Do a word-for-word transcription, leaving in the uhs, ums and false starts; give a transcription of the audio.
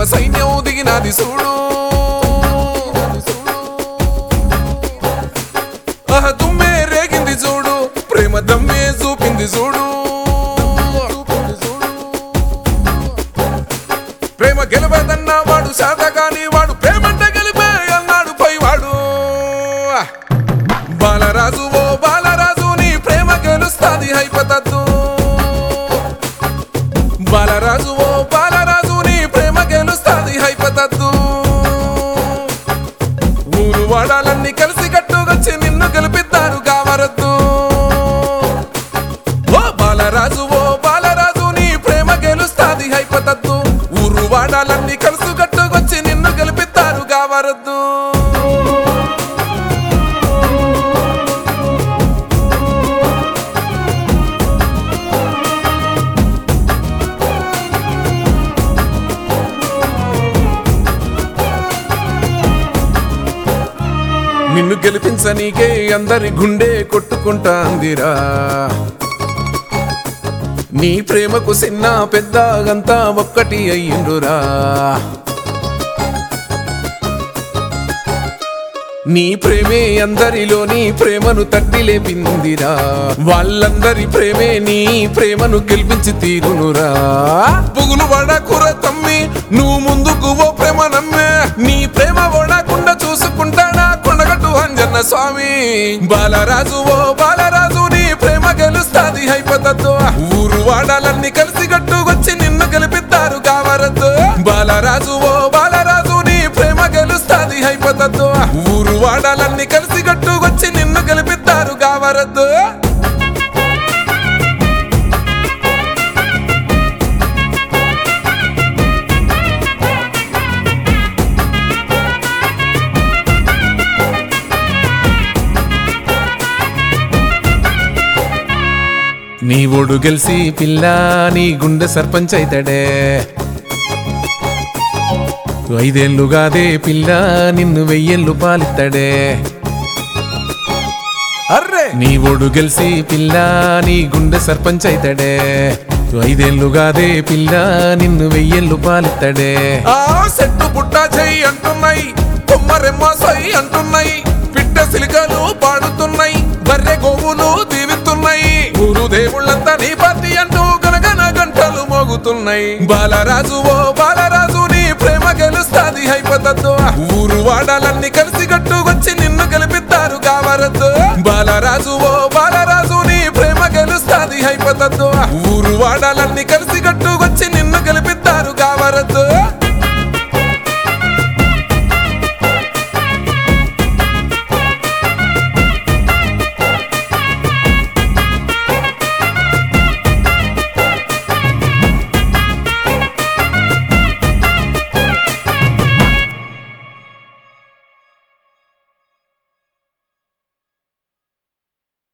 సైన్యం దిగినది చూడు ఆహ దుమ్మే రేగింది చూడు ప్రేమ దమ్మే చూపింది చూడు ప్రేమ గెలవదన్న వాడు శాతగాని వాడు ప్రేమంటే గెలిపే అన్నాడు పైవాడు బాలరాజు ఓ బాలరాజు నీ ప్రేమ గెలుస్తాది హైపతద్దు బాలరాజు ఓ బాలరాజు నీ ప్రేమ గెలుస్తాది హైపతద్దు ఊరు వాడాలన్నీ కలిసి కట్టుకొచ్చి నిన్ను గెలిపిద్దారు కావరద్దు ఓ బాలరాజు ఓ బాలరాజు నీ ప్రేమ గెలుస్తాది హైపతద్దు ఊరు వాడాలన్నీ కలిసి కట్టుకొచ్చి నిన్ను గెలిపిద్దారు కావరద్దు నిన్ను గెలిపించనీకే అందరి గుండె కొట్టుకుంటాందిరా నీ ప్రేమకు చిన్న పెద్ద అంతా ఒక్కటి అయ్యిండురా నీ ప్రేమే అందరిలోని ప్రేమను తట్టి లేపిందిరా వాళ్ళందరి ప్రేమే నీ ప్రేమను గెలిపించి తీరునురా పుగులు వడకుర తమ్మి నువ్వు ముందుకు ఓ ప్రేమ నమ్మే నీ ప్రేమ వడకుండా చూసుకుంటాడా కొండగట్టు అంజన్న స్వామి బాలరాజు ఓ బాలరాజు నీ ప్రేమ గెలుస్తాది హైపతద్దు ఊరు వాడాలన్నీ కలిసి కట్టుకొచ్చి నిన్ను గెలిపిస్తారు కావరద్దు బాలరాజు ఓ బాలరాజు నీ ప్రేమ గెలుస్తాది హైపతద్దు ఊరు వాడాలన్నీ కలిసి కట్టుకొచ్చి నిన్ను గెలిపిస్తారు కావరద్దు నీ ఓడు గెలిసి పిల్ల నీ గుండె సర్పంచ్ అయితాడే ఐదేళ్లుగాదే పిల్ల నిన్ను వెయ్యేళ్ళు పాలిస్తాడే అర్రే నీ ఓడు గెలిసి పిల్ల నీ గుండె సర్పంచ్ అయితాడే ఐదేళ్లుగాదే పిల్ల నిన్ను వెయ్యేళ్ళు పాలిస్తాడే ఆ సెట్టు పుట్టా చెయ్యి అంటున్నాయి కొమ్మరెమ్మ సై అంటున్నాయి పిట్ట సిలికలు పాడుతున్నాయి బర్రె గోవులు దీవిస్తున్నాయి ఊరు దేవుళ్ళంతా నీ పార్టీ అంటూ గనగన గంటలు మోగుతున్నాయి బాలరాజు ఓ బాలరాజు నీ ప్రేమ గెలుస్తాది హైపతద్దు ఊరు వాడాలన్నీ కలిసి కట్టుకొచ్చి నిన్ను గెలిపిస్తారు కావరద్దు బాలరాజు ఓ బాలరాజు నీ ప్రేమ గెలుస్తాది హైపతద్దు ఊరు వాడాలన్నీ కలిసి కట్టుకొచ్చి